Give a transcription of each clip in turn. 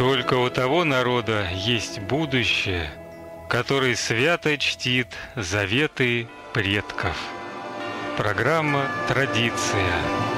Только у того народа есть будущее, который свято чтит заветы предков. Программа «Традиция».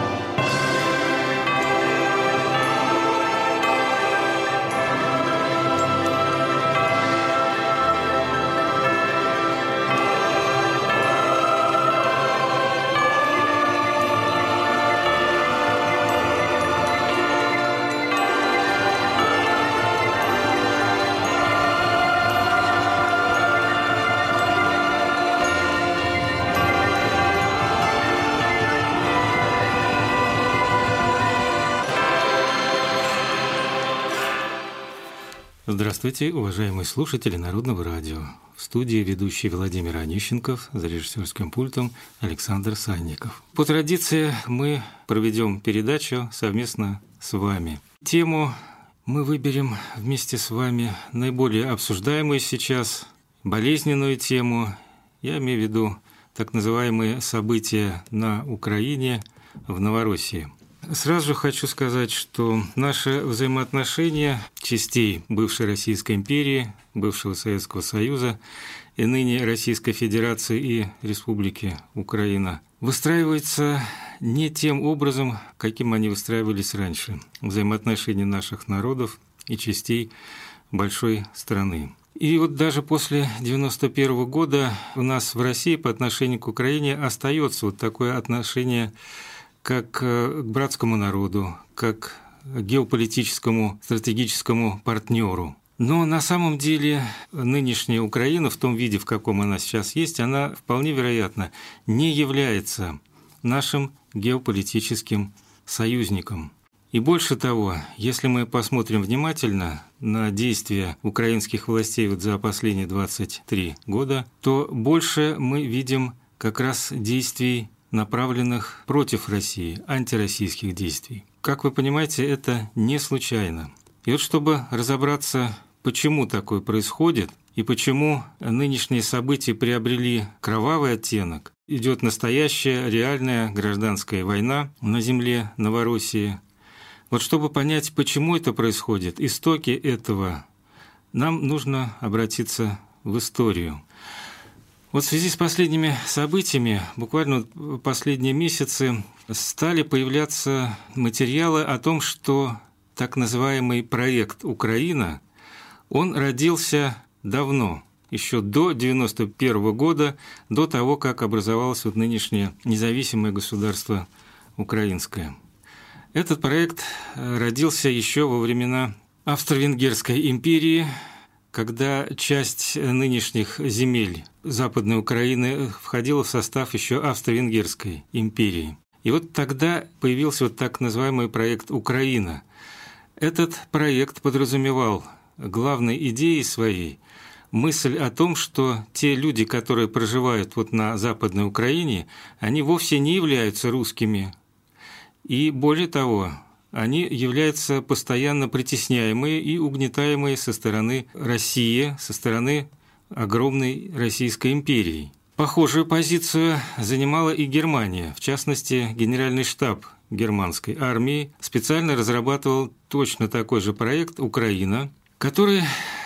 Здравствуйте, уважаемые слушатели Народного радио. В студии ведущий Владимир Онищенков, за режиссерским пультом Александр Санников. По традиции мы проведем передачу совместно с вами. Тему мы выберем вместе с вами наиболее обсуждаемую сейчас, болезненную тему. Я имею в виду так называемые события на Украине, в Новороссии. Сразу же хочу сказать, что наши взаимоотношения частей бывшей Российской империи, бывшего Советского Союза и ныне Российской Федерации и Республики Украина выстраиваются не тем образом, каким они выстраивались раньше. Взаимоотношения наших народов и частей большой страны. И вот даже после 1991 года у нас в России по отношению к Украине остается вот такое отношение как к братскому народу, как к геополитическому стратегическому партнеру. Но на самом деле нынешняя Украина в том виде, в каком она сейчас есть, она вполне вероятно не является нашим геополитическим союзником. И больше того, если мы посмотрим внимательно на действия украинских властей вот за последние 23 года, то больше мы видим как раз действий, направленных против России, антироссийских действий. Как вы понимаете, это не случайно. И вот чтобы разобраться, почему такое происходит и почему нынешние события приобрели кровавый оттенок, идет настоящая реальная гражданская война на земле Новороссии. Вот чтобы понять, почему это происходит, истоки этого, нам нужно обратиться в историю. Вот в связи с последними событиями, буквально последние месяцы, стали появляться материалы о том, что так называемый проект «Украина», он родился давно, еще до 1991 года, до того, как образовалось вот нынешнее независимое государство украинское. Этот проект родился еще во времена Австро-Венгерской империи, когда часть нынешних земель Западной Украины входила в состав еще Австро-Венгерской империи. И вот тогда появился вот так называемый проект «Украина». Этот проект подразумевал главной идеей своей мысль о том, что те люди, которые проживают вот на Западной Украине, они вовсе не являются русскими. И более того, они являются постоянно притесняемые и угнетаемые со стороны России, со стороны огромной Российской империи. Похожую позицию занимала и Германия. В частности, Генеральный штаб германской армии специально разрабатывал точно такой же проект «Украина», который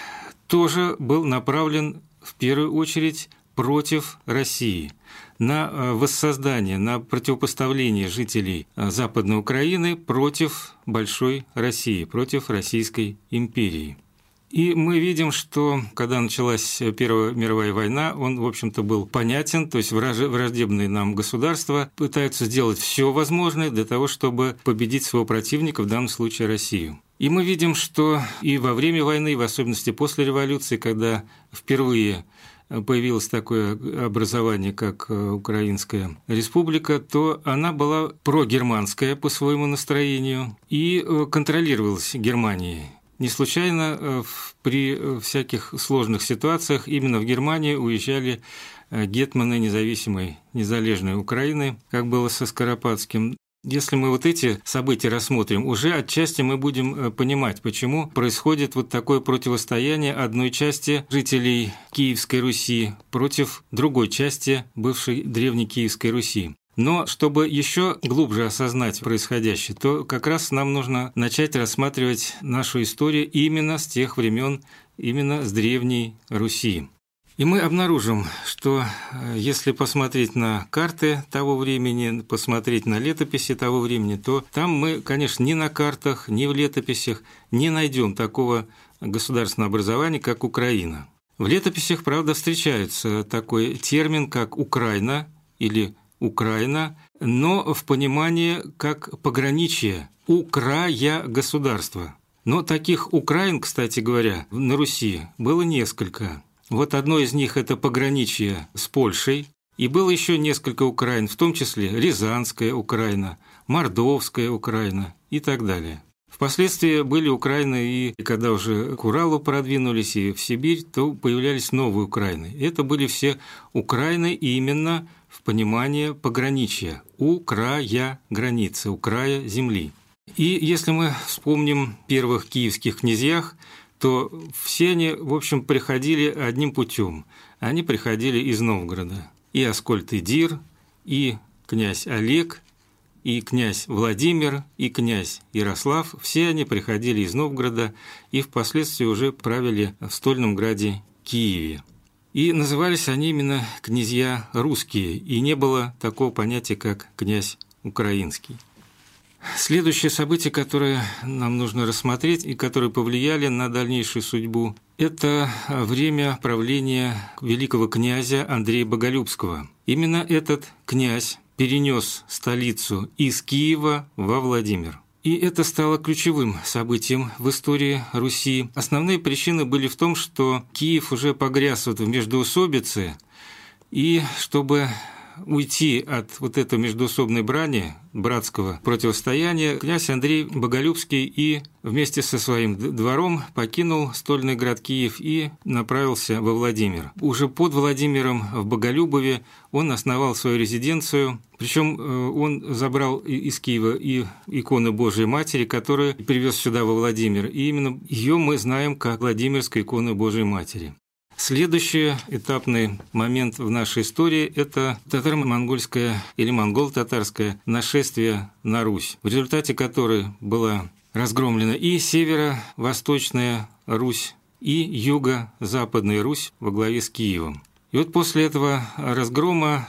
тоже был направлен в первую очередь против России, на воссоздание, на противопоставление жителей Западной Украины против большой России, против Российской империи. И мы видим, что когда началась Первая мировая война, он, в общем-то, был понятен, то есть враждебные нам государства пытаются сделать все возможное для того, чтобы победить своего противника, в данном случае Россию. И мы видим, что и во время войны, и в особенности после революции, когда впервые появилось такое образование, как Украинская республика, то она была прогерманская по своему настроению и контролировалась Германией. Не случайно при всяких сложных ситуациях именно в Германию уезжали гетманы независимой, незалежной Украины, как было со Скоропадским. Если мы вот эти события рассмотрим, уже отчасти мы будем понимать, почему происходит вот такое противостояние одной части жителей Киевской Руси против другой части бывшей древней Киевской Руси. Но чтобы еще глубже осознать происходящее, то как раз нам нужно начать рассматривать нашу историю именно с тех времен, именно с Древней Руси. И мы обнаружим, что если посмотреть на карты того времени, посмотреть на летописи того времени, то там мы, конечно, ни на картах, ни в летописях не найдем такого государственного образования, как Украина. В летописях, правда, встречается такой термин, как Украина или Украина, но в понимании как пограничье, украя государство. Но таких Украин, кстати говоря, на Руси было несколько. Вот одно из них – это пограничье с Польшей, и было еще несколько Украин, в том числе Рязанская Украина, Мордовская Украина и так далее. Впоследствии были Украины, и когда уже к Уралу продвинулись и в Сибирь, то появлялись новые Украины. Это были все Украины именно в понимании пограничья, украя границы, украя земли. И если мы вспомним первых киевских князьях, то все они, в общем, приходили одним путем. Они приходили из Новгорода. И Аскольд Эдир, и князь Олег, и князь Владимир, и князь Ярослав, все они приходили из Новгорода и впоследствии уже правили в стольном граде Киеве. И назывались они именно князья русские, и не было такого понятия, как князь украинский. Следующее событие, которое нам нужно рассмотреть и которые повлияли на дальнейшую судьбу, это время правления великого князя Андрея Боголюбского. Именно этот князь перенес столицу из Киева во Владимир. И это стало ключевым событием в истории Руси. Основные причины были в том, что Киев уже погряз в междоусобице, и чтобы уйти от вот этой междоусобной брани, братского противостояния, князь Андрей Боголюбский и вместе со своим двором покинул стольный град Киев и направился во Владимир. Уже под Владимиром в Боголюбове он основал свою резиденцию, причем он забрал из Киева и иконы Божией Матери, которую привез сюда во Владимир, и именно ее мы знаем как Владимирская икона Божией Матери. Следующий этапный момент в нашей истории – это татаро-монгольское или монголо-татарское нашествие на Русь, в результате которой была разгромлена и северо-восточная Русь, и юго-западная Русь во главе с Киевом. И вот после этого разгрома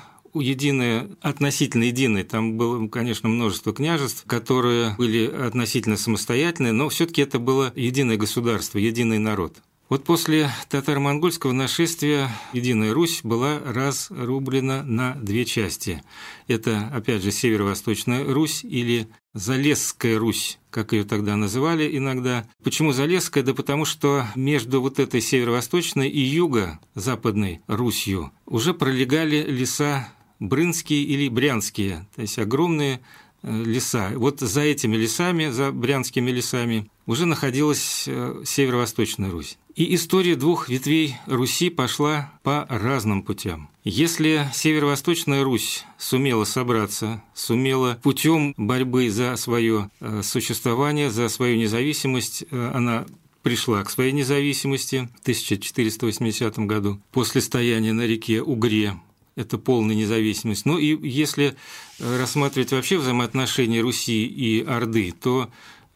относительно единое, там было, конечно, множество княжеств, которые были относительно самостоятельные, но все-таки это было единое государство, единый народ. Вот после татаро-монгольского нашествия Единая Русь была разрублена на две части. Это, опять же, Северо-Восточная Русь или Залесская Русь, как ее тогда называли иногда. Почему Залесская? Да потому что между вот этой Северо-Восточной и Юго-Западной Русью уже пролегали леса Брынские или Брянские, то есть огромные леса. Вот за этими лесами, за брянскими лесами, уже находилась Северо-Восточная Русь. И история двух ветвей Руси пошла по разным путям. Если Северо-Восточная Русь сумела собраться, сумела путем борьбы за свое существование, за свою независимость, она пришла к своей независимости в 1480 году после стояния на реке Угре. Это полная независимость. Ну и если рассматривать вообще взаимоотношения Руси и Орды, то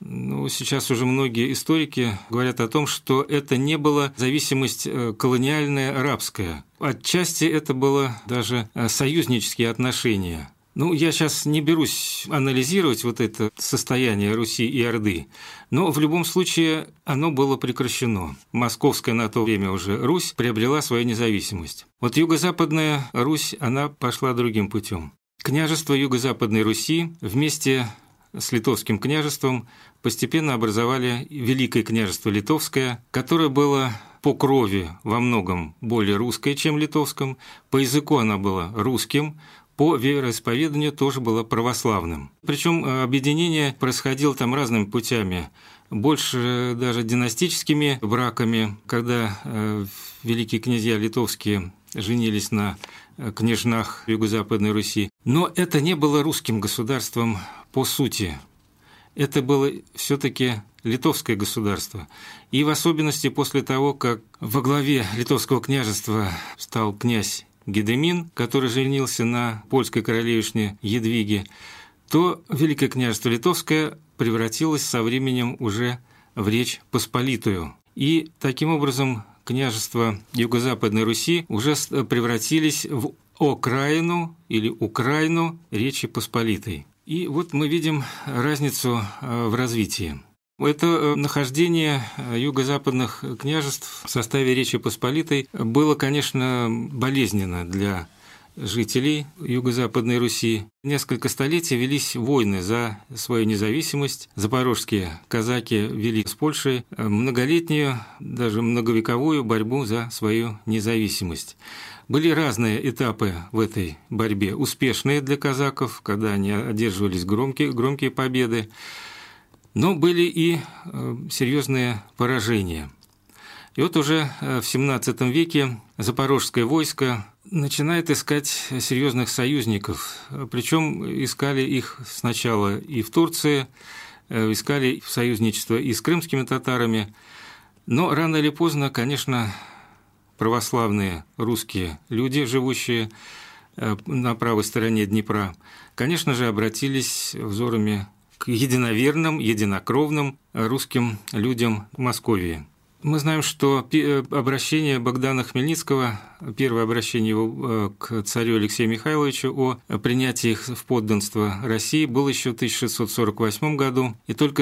сейчас уже многие историки говорят о том, что это не была зависимость колониальная арабская. Отчасти это было даже союзнические отношения. Я сейчас не берусь анализировать вот это состояние Руси и Орды, но в любом случае оно было прекращено. Московская на то время уже Русь приобрела свою независимость. Вот юго-западная Русь, она пошла другим путем. Княжество Юго-Западной Руси вместе с Литовским княжеством постепенно образовали Великое княжество Литовское, которое было по крови во многом более русское, чем литовском, по языку оно было русским, по вероисповеданию тоже было православным. Причем объединение происходило там разными путями, больше даже династическими браками, когда великие князья литовские женились на княжнах Юго-Западной Руси. Но это не было русским государством по сути. Это было все-таки литовское государство. И в особенности после того, как во главе литовского княжества стал князь Гедемин, который женился на польской королевишне Едвиге, то Великое княжество Литовское превратилось со временем уже в Речь Посполитую. И таким образом княжества Юго-Западной Руси уже превратились в окраину или Украину Речи Посполитой. И вот мы видим разницу в развитии. Это нахождение юго-западных княжеств в составе Речи Посполитой было, конечно, болезненно для жителей Юго-Западной Руси. Несколько столетий велись войны за свою независимость. Запорожские казаки вели с Польшей многолетнюю, даже многовековую борьбу за свою независимость. Были разные этапы в этой борьбе. Успешные для казаков, когда они одерживались громкие победы, но были и серьезные поражения. И вот уже в XVII веке запорожское войско начинает искать серьезных союзников. Причем искали их сначала и в Турции, искали союзничество и с крымскими татарами. Но рано или поздно, конечно, православные русские люди, живущие на правой стороне Днепра, конечно же, обратились взорами к единоверным, единокровным русским людям Московии. Мы знаем, что обращение Богдана Хмельницкого, первое обращение его к царю Алексею Михайловичу о принятии их в подданство России было еще в 1648 году, и только в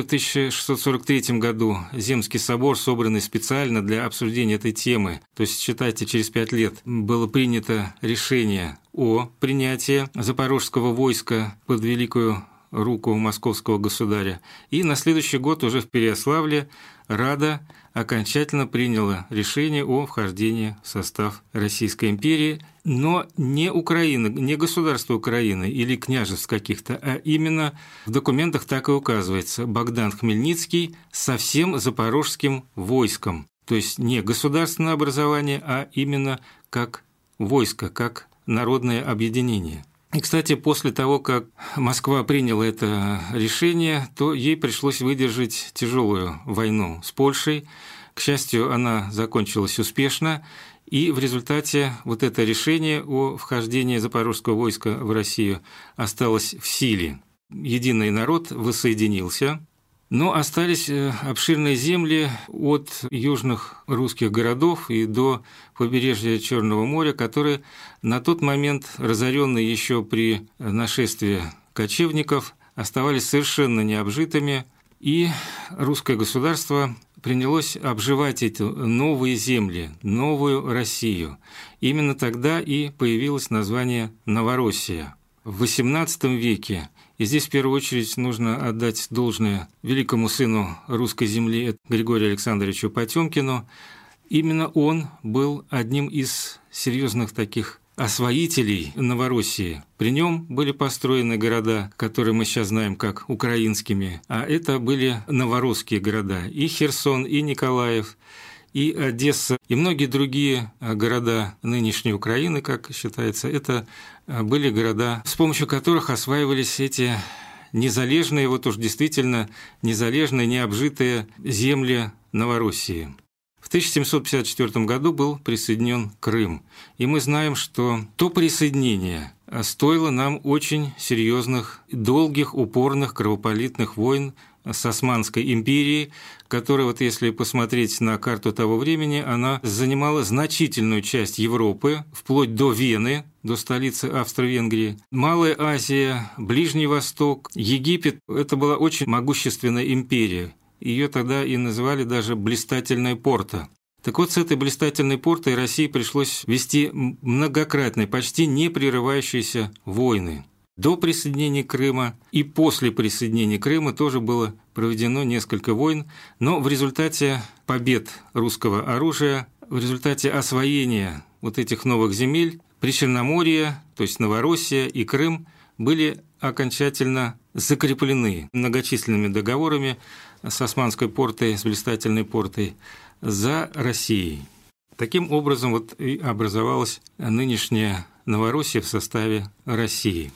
1643 году Земский собор, собранный специально для обсуждения этой темы, то есть, считайте, через 5 лет было принято решение о принятии запорожского войска под великую руку московского государя. И на следующий год уже в Переяславле Рада окончательно приняла решение о вхождении в состав Российской империи, но не Украины, не государство Украины или княжеств каких-то, а именно в документах так и указывается: Богдан Хмельницкий со всем запорожским войском. То есть не государственное образование, а именно как войско, как народное объединение. И, кстати, после того, как Москва приняла это решение, то ей пришлось выдержать тяжелую войну с Польшей. К счастью, она закончилась успешно, и в результате вот это решение о вхождении запорожского войска в Россию осталось в силе. Единый народ воссоединился, но остались обширные земли от южных русских городов и до побережья Черного моря, которые на тот момент, разоренные еще при нашествии кочевников, оставались совершенно необжитыми, и русское государство принялось обживать эти новые земли, новую Россию. Именно тогда и появилось название «Новороссия». В XVIII веке, и здесь в первую очередь нужно отдать должное великому сыну русской земли Григорию Александровичу Потёмкину, именно он был одним из серьезных таких освоителей Новороссии. При нем были построены города, которые мы сейчас знаем как украинскими, а это были новорусские города: и Херсон, и Николаев, и Одесса, и многие другие города нынешней Украины, как считается, это были города, с помощью которых осваивались эти незалежные, вот уж действительно незалежные, необжитые земли Новороссии. В 1754 году был присоединен Крым, и мы знаем, что то присоединение стоило нам очень серьезных, долгих, упорных, кровопролитных войн с Османской империей, которая, вот если посмотреть на карту того времени, она занимала значительную часть Европы, вплоть до Вены, до столицы Австро-Венгрии. Малая Азия, Ближний Восток, Египет – это была очень могущественная империя. Ее тогда и называли даже «блистательная порта». Так вот, с этой блистательной портой России пришлось вести многократные, почти не прерывающиеся войны. До присоединения Крыма и после присоединения Крыма тоже было проведено несколько войн, но в результате побед русского оружия, в результате освоения вот этих новых земель, Причерноморье, то есть Новороссия и Крым, были окончательно закреплены многочисленными договорами с Османской портой, с блистательной портой, за Россией. Таким образом вот и образовалась нынешняя Новороссия в составе России.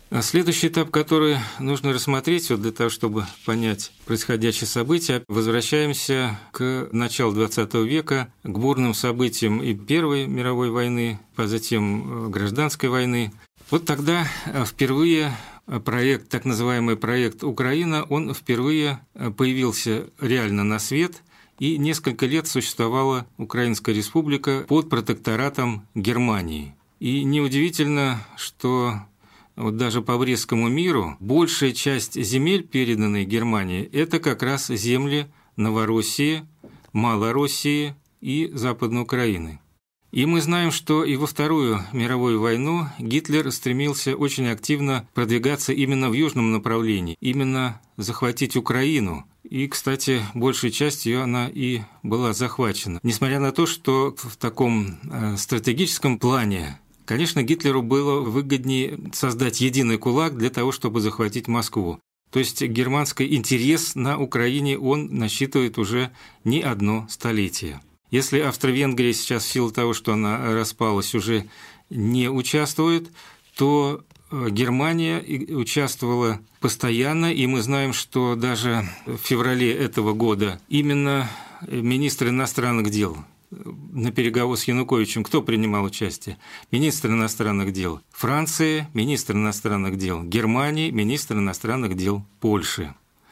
А следующий этап, который нужно рассмотреть для того, чтобы понять происходящее событие, возвращаемся к началу XX века, к бурным событиям и Первой мировой войны, а затем гражданской войны. Вот тогда впервые проект, так называемый проект «Украина», он впервые появился реально на свет, и несколько лет существовала Украинская республика под протекторатом Германии. И неудивительно, что вот даже по Брестскому миру большая часть земель, переданной Германии, это как раз земли Новороссии, Малороссии и Западной Украины. И мы знаем, что и во Вторую мировую войну Гитлер стремился очень активно продвигаться именно в южном направлении, именно захватить Украину. И, кстати, большей частью она и была захвачена. Несмотря на то, что в таком стратегическом плане, конечно, Гитлеру было выгоднее создать единый кулак для того, чтобы захватить Москву. То есть германский интерес на Украине он насчитывает уже не одно столетие. Если Австро-Венгрия сейчас в силу того, что она распалась, уже не участвует, то Германия участвовала постоянно, и мы знаем, что даже в феврале этого года именно министр иностранных дел на переговорах с Януковичем кто принимал участие? Министр иностранных дел Франции, министр иностранных дел Германии, министр иностранных дел Польши.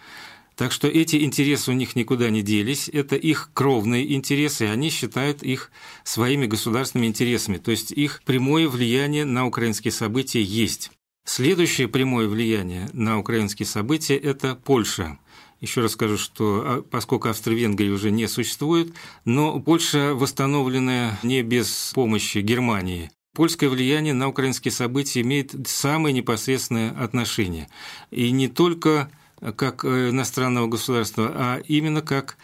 Так что эти интересы у них никуда не делись, это их кровные интересы, и они считают их своими государственными интересами, то есть их прямое влияние на украинские события есть. Следующее прямое влияние на украинские события – это Польша. Еще раз скажу, что поскольку Австро-Венгрии уже не существует, но Польша, восстановленная не без помощи Германии, польское влияние на украинские события имеет самое непосредственное отношение. И не только как иностранного государства, а именно как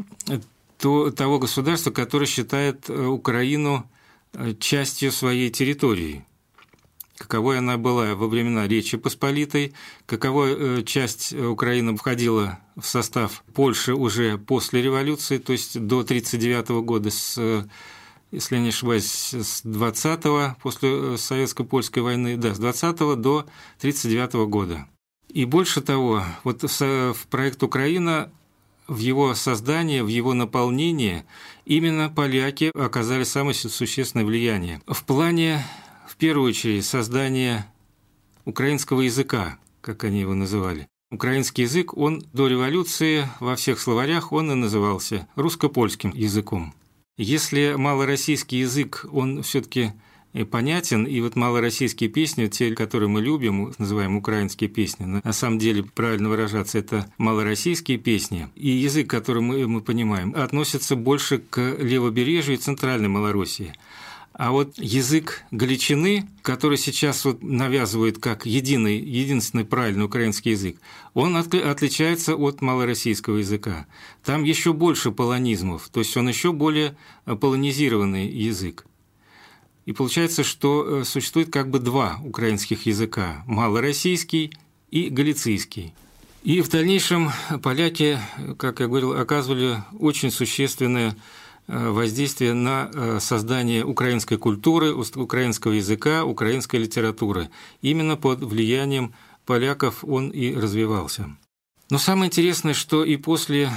того государства, которое считает Украину частью своей территории. Каковой она была во времена Речи Посполитой, каковой часть Украины входила в состав Польши уже после революции, то есть до 1939 года, если я не ошибаюсь, с 20-го, после Советско-Польской войны, да, с 20-го до 1939 года. И больше того, вот в проект «Украина», в его создании, в его наполнении именно поляки оказали самое существенное влияние. В плане, в первую очередь, создания украинского языка, как они его называли. Украинский язык, он до революции во всех словарях он и назывался русско-польским языком. Если малороссийский язык, он все-таки понятен, и вот малороссийские песни, те, которые мы любим, называем украинские песни, на самом деле, правильно выражаться, это малороссийские песни, и язык, который мы понимаем, относится больше к левобережью и центральной Малороссии. А вот язык Галичины, который сейчас вот навязывает как единственный правильный украинский язык, он отличается от малороссийского языка. Там еще больше полонизмов, то есть он еще более полонизированный язык. И получается, что существует как бы два украинских языка – малороссийский и галицийский. И в дальнейшем поляки, как я говорил, оказывали очень существенное воздействие на создание украинской культуры, украинского языка, украинской литературы. Именно под влиянием поляков он и развивался. Но самое интересное, что и после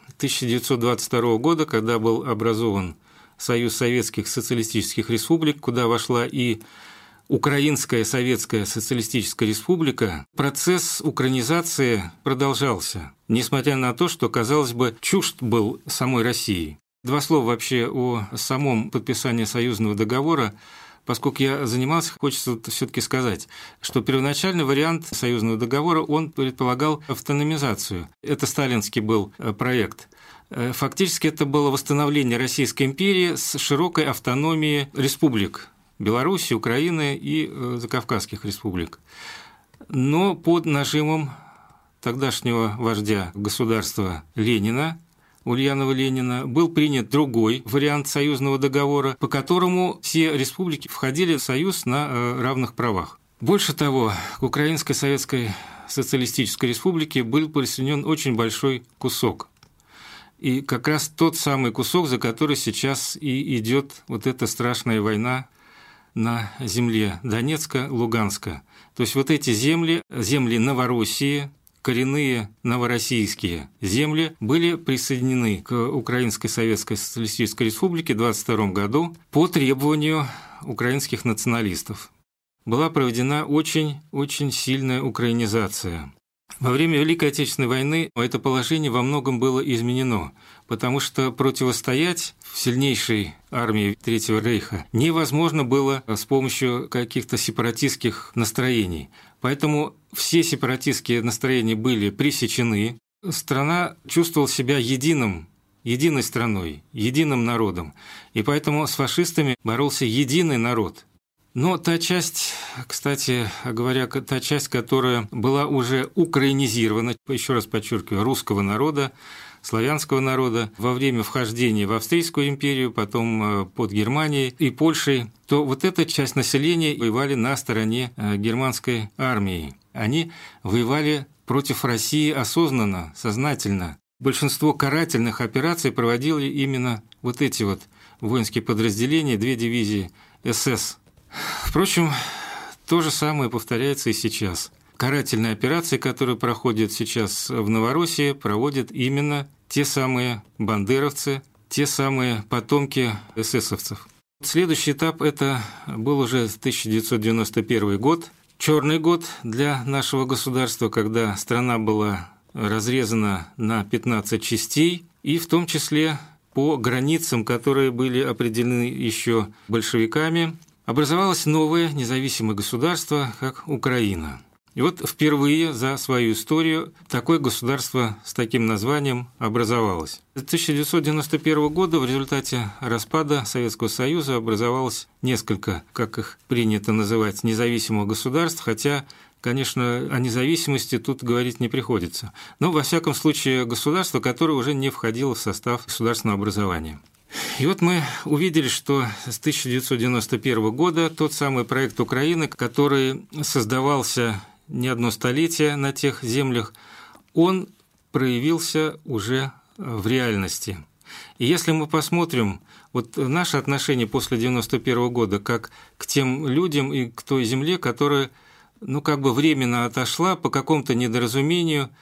1922 года, когда был образован Союз Советских Социалистических Республик, куда вошла и Украинская Советская Социалистическая Республика, процесс украинизации продолжался, несмотря на то, что, казалось бы, чужд был самой России. Два слова вообще о самом подписании союзного договора. Поскольку я занимался, хочется все-таки сказать, что первоначальный вариант союзного договора, он предполагал автономизацию. Это сталинский был проект. Фактически это было восстановление Российской империи с широкой автономией республик Беларуси, Украины и закавказских республик. Но под нажимом тогдашнего вождя государства Ленина, Ульянова Ленина, был принят другой вариант союзного договора, по которому все республики входили в союз на равных правах. Больше того, к Украинской Советской Социалистической Республике был присоединен очень большой кусок. И как раз тот самый кусок, за который сейчас и идет вот эта страшная война на земле Донецка, Луганска. То есть вот эти земли Новороссии, коренные новороссийские земли, были присоединены к Украинской Советской Социалистической Республике в 1922 году по требованию украинских националистов. Была проведена очень сильная украинизация. Во время Великой Отечественной войны это положение во многом было изменено, потому что противостоять сильнейшей армии Третьего Рейха невозможно было с помощью каких-то сепаратистских настроений. Поэтому все сепаратистские настроения были пресечены. Страна чувствовала себя единой страной, единым народом. И поэтому с фашистами боролся единый народ. Но та часть, кстати говоря, которая была уже украинизирована, еще раз подчеркиваю, русского народа, славянского народа, во время вхождения в Австрийскую империю, потом под Германией и Польшей, то вот эта часть населения воевали на стороне германской армии. Они воевали против России осознанно, сознательно. Большинство карательных операций проводили именно вот эти вот воинские подразделения, 2 дивизии СС. Впрочем, то же самое повторяется и сейчас. Карательные операции, которые проходят сейчас в Новороссии, проводят именно те самые бандеровцы, те самые потомки эсэсовцев. Следующий этап – это был уже 1991 год, черный год для нашего государства, когда страна была разрезана на 15 частей, и в том числе по границам, которые были определены еще большевиками, образовалось новое независимое государство, как Украина. И вот впервые за свою историю такое государство с таким названием образовалось. С 1991 года в результате распада Советского Союза образовалось несколько, как их принято называть, независимых государств, хотя, конечно, о независимости тут говорить не приходится. Но, во всяком случае, государство, которое уже не входило в состав государственного образования. И вот мы увидели, что с 1991 года тот самый проект Украины, который создавался не одно столетие на тех землях, он проявился уже в реальности. И если мы посмотрим вот наше отношение после 1991 года как к тем людям и к той земле, которая временно отошла по какому-то недоразумению,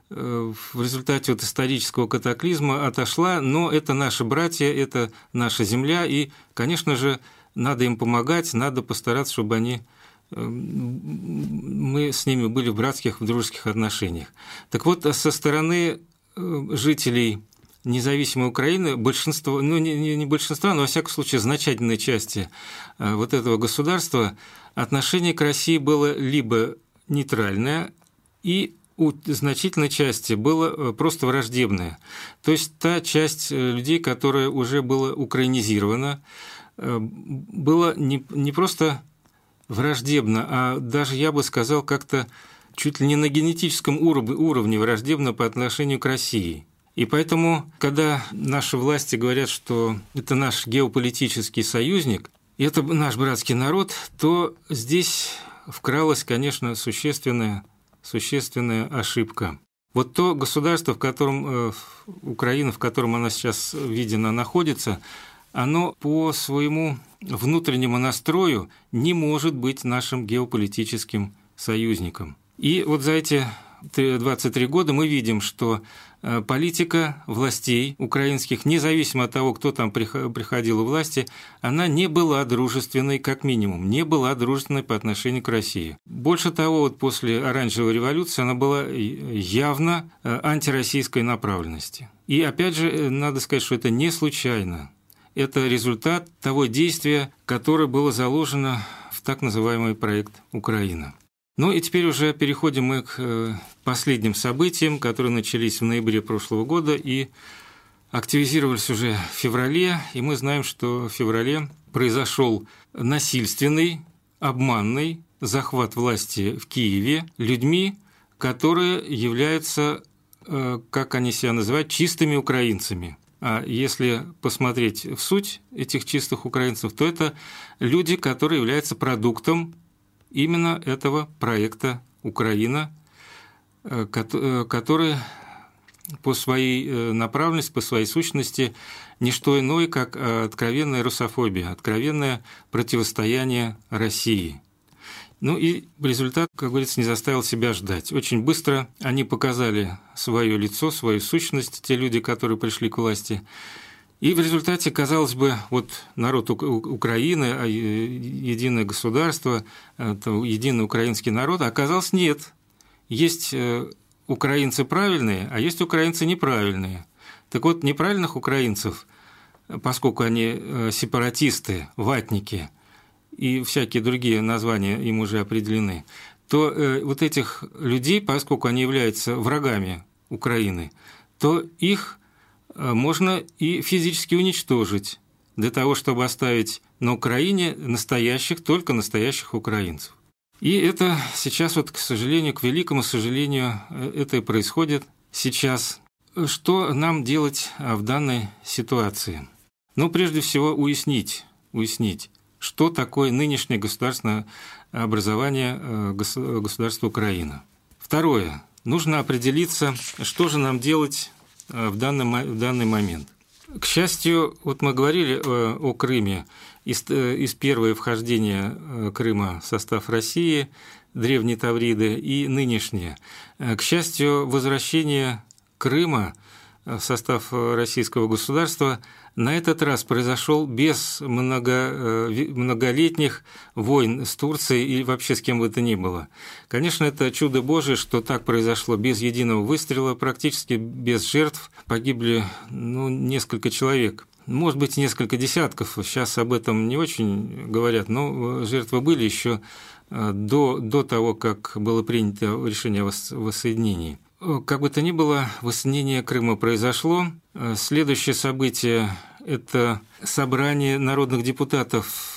в результате вот исторического катаклизма отошла, но это наши братья, это наша земля, и, конечно же, надо им помогать, надо постараться, чтобы мы с ними были в братских, в дружеских отношениях. Так вот, со стороны жителей независимой Украины большинство, не большинства, но, во всяком случае, значительной части вот этого государства отношение к России было либо нейтральное, и у значительной части было просто враждебное. То есть та часть людей, которая уже была украинизирована, была не просто враждебна, а даже, я бы сказал, как-то чуть ли не на генетическом уровне враждебна по отношению к России. И поэтому, когда наши власти говорят, что это наш геополитический союзник, и это наш братский народ, то здесь вкралась, конечно, существенная ошибка. Вот то государство, в котором Украина, в котором она сейчас, видно, находится, оно по своему внутреннему настрою не может быть нашим геополитическим союзником. И вот за эти 23 года мы видим, что политика властей украинских, независимо от того, кто там приходил у власти, она не была дружественной, как минимум, не была дружественной по отношению к России. Больше того, вот после Оранжевой революции она была явно антироссийской направленности. И опять же, надо сказать, что это не случайно. Это результат того действия, которое было заложено в так называемый проект «Украина». Ну и теперь уже переходим мы к последним событиям, которые начались в ноябре прошлого года и активизировались уже в феврале. И мы знаем, что в феврале произошел насильственный, обманный захват власти в Киеве людьми, которые являются, как они себя называют, чистыми украинцами. А если посмотреть в суть этих чистых украинцев, то это люди, которые являются продуктом именно этого проекта «Украина», который по своей направленности, по своей сущности не что иное, как откровенная русофобия, откровенное противостояние России. Ну и результат, как говорится, не заставил себя ждать. Очень быстро они показали свое лицо, свою сущность, те люди, которые пришли к власти. И в результате, казалось бы, вот народ Украины, единое государство, единый украинский народ, а оказалось нет. Есть украинцы правильные, а есть украинцы неправильные. Так вот, неправильных украинцев, поскольку они сепаратисты, ватники и всякие другие названия им уже определены, то вот этих людей, поскольку они являются врагами Украины, то их можно и физически уничтожить для того, чтобы оставить на Украине только настоящих украинцев. И это сейчас, вот, к сожалению, к великому сожалению, это и происходит сейчас. Что нам делать в данной ситуации? Ну, прежде всего, уяснить, что такое нынешнее государственное образование государства Украина. Второе. Нужно определиться, что же нам делать в данный момент. К счастью, вот мы говорили о Крыме, из первого вхождения Крыма в состав России, древние Тавриды и нынешнее. К счастью, возвращение Крыма в состав российского государства на этот раз произошел без многолетних войн с Турцией или вообще с кем бы то ни было. Конечно, это чудо Божие, что так произошло без единого выстрела, практически без жертв. Погибли несколько человек. Может быть, несколько десятков. Сейчас об этом не очень говорят, но жертвы были еще до того, как было принято решение о воссоединении. Как бы то ни было, воссоединение Крыма произошло. Следующее событие – это собрание народных депутатов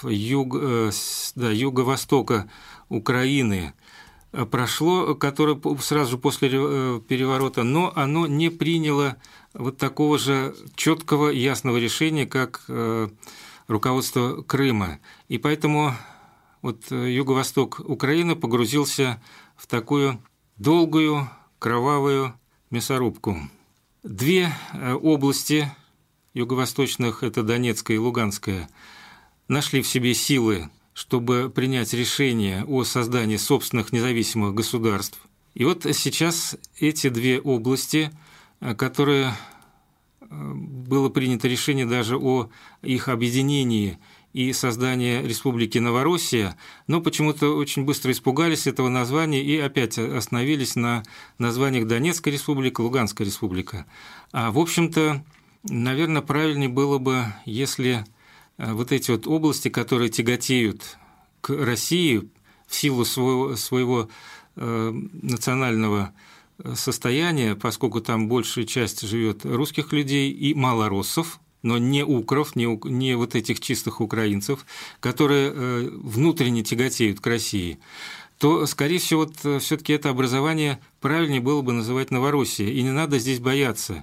юго-востока Украины прошло, которое сразу после переворота, но оно не приняло вот такого же четкого, ясного решения, как руководство Крыма. И поэтому вот юго-восток Украины погрузился в такую долгую, кровавую мясорубку. Две области юго-восточных, это Донецкая и Луганская, нашли в себе силы, чтобы принять решение о создании собственных независимых государств. И вот сейчас эти две области, которые было принято решение даже о их объединении и создании Республики Новороссия, но почему-то очень быстро испугались этого названия и опять остановились на названиях Донецкая республика, Луганская республика. А в общем-то, наверное, правильнее было бы, если вот эти вот области, которые тяготеют к России в силу своего национального состояния, поскольку там большая часть живет русских людей и малороссов, но не укров, не вот этих чистых украинцев, которые внутренне тяготеют к России, то, скорее всего, все-таки это образование правильнее было бы называть Новороссия, и не надо здесь бояться.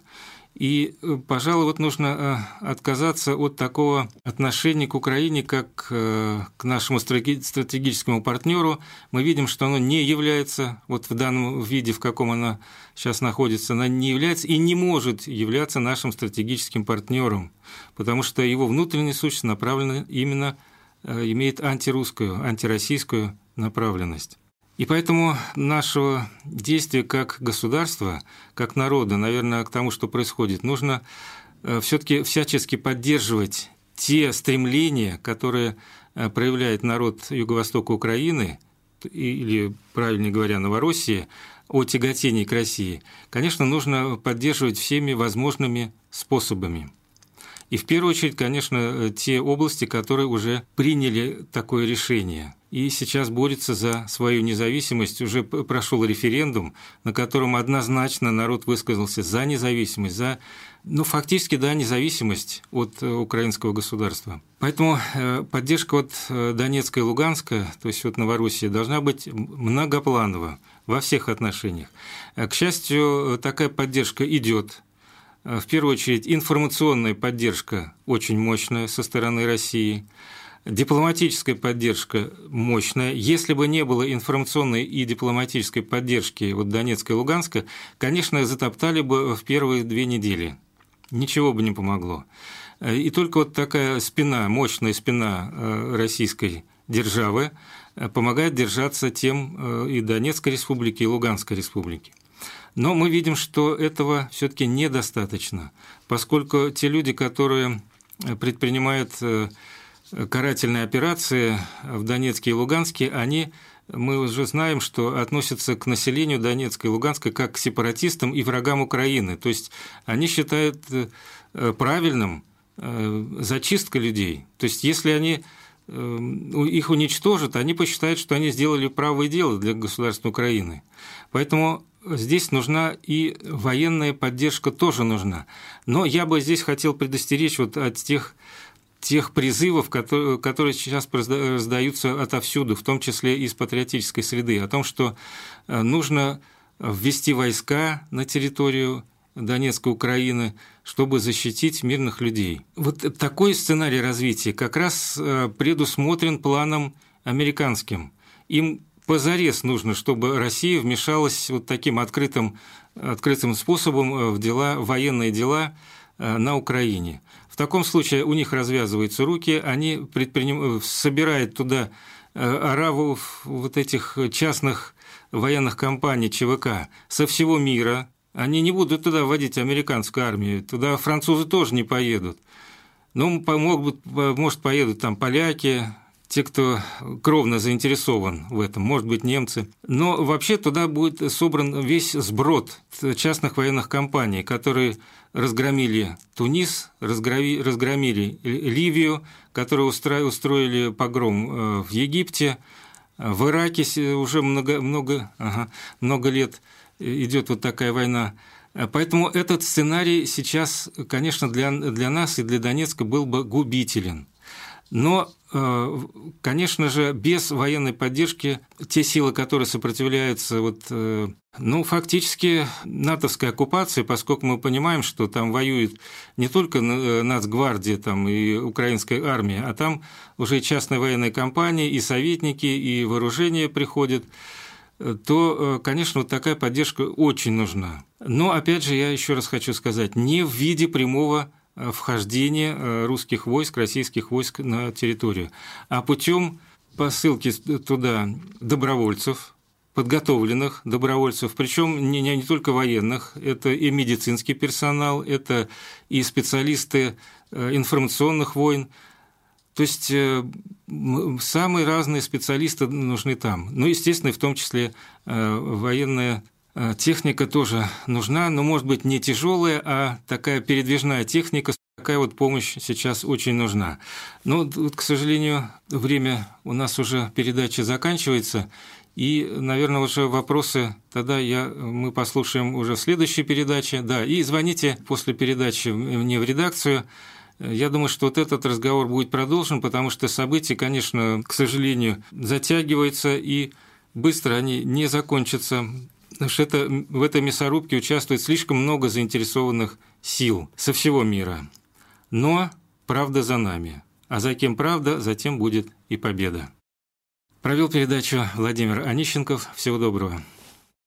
И, пожалуй, вот нужно отказаться от такого отношения к Украине, как к нашему стратегическому партнеру. Мы видим, что оно не является, вот в данном виде, в каком оно сейчас находится, оно не является и не может являться нашим стратегическим партнером, потому что его внутренняя сущность направлена именно, имеет антирусскую, антироссийскую направленность. И поэтому нашего действия как государства, как народа, наверное, к тому, что происходит, нужно все-таки всячески поддерживать те стремления, которые проявляет народ Юго-Востока Украины, или, правильнее говоря, Новороссии, о тяготении к России. Конечно, нужно поддерживать всеми возможными способами. И в первую очередь, конечно, те области, которые уже приняли такое решение и сейчас борются за свою независимость. Уже прошел референдум, на котором однозначно народ высказался за независимость, фактически, независимость от украинского государства. Поэтому поддержка от Донецка и Луганска, то есть от Новороссии, должна быть многопланова во всех отношениях. К счастью, такая поддержка идет. В первую очередь, информационная поддержка очень мощная со стороны России. Дипломатическая поддержка мощная. Если бы не было информационной и дипломатической поддержки Донецка и Луганска, конечно, затоптали бы в первые 2 недели. Ничего бы не помогло. И только такая спина, мощная спина российской державы помогает держаться тем и Донецкой республики, и Луганской республики. Но мы видим, что этого все-таки недостаточно, поскольку те люди, которые предпринимают карательные операции в Донецке и Луганске, мы уже знаем, что относятся к населению Донецка и Луганска как к сепаратистам и врагам Украины. То есть они считают правильным зачистка людей. То есть если они их уничтожат, они посчитают, что они сделали правое дело для государства Украины. Поэтому здесь нужна и военная поддержка тоже нужна. Но я бы здесь хотел предостеречь от тех призывов, которые сейчас раздаются отовсюду, в том числе из патриотической среды, о том, что нужно ввести войска на территорию Донецкой Украины, чтобы защитить мирных людей. Такой сценарий развития как раз предусмотрен планом американским. Им позарез нужно, чтобы Россия вмешалась таким открытым способом в военные дела на Украине. В таком случае у них развязываются руки, они собирают туда ораву этих частных военных компаний ЧВК со всего мира. Они не будут туда вводить американскую армию, туда французы тоже не поедут. Может, поедут там поляки, те, кто кровно заинтересован в этом, может быть, немцы. Но вообще туда будет собран весь сброд частных военных компаний, которые разгромили Тунис, разгромили Ливию, которые устроили погром в Египте, в Ираке уже много лет идет такая война. Поэтому этот сценарий сейчас, конечно, для нас и для Донецка был бы губителен. Но, конечно же, без военной поддержки те силы, которые сопротивляются фактически натовской оккупации, поскольку мы понимаем, что там воюет не только Нацгвардия и украинская армия, а там уже и частные военные компании, и советники, и вооружение приходят, то, конечно, такая поддержка очень нужна. Но, опять же, я еще раз хочу сказать, не в виде прямого вхождения русских войск, российских войск на территорию, а путем посылки туда добровольцев, подготовленных добровольцев, причем не только военных, это и медицинский персонал, это и специалисты информационных войн. То есть самые разные специалисты нужны там. Естественно, в том числе военная техника тоже нужна, но, может быть, не тяжелая, а такая передвижная техника. Такая помощь сейчас очень нужна. Но, к сожалению, время у нас уже передача заканчивается, и, наверное, уже вопросы тогда мы послушаем уже в следующей передаче. Да, и звоните после передачи мне в редакцию. Я думаю, что этот разговор будет продолжен, потому что события, конечно, к сожалению, затягиваются, и быстро они не закончатся. Потому что в этой мясорубке участвует слишком много заинтересованных сил со всего мира. Но правда за нами. А за кем правда, за тем будет и победа. Провел передачу Владимир Онищенков. Всего доброго.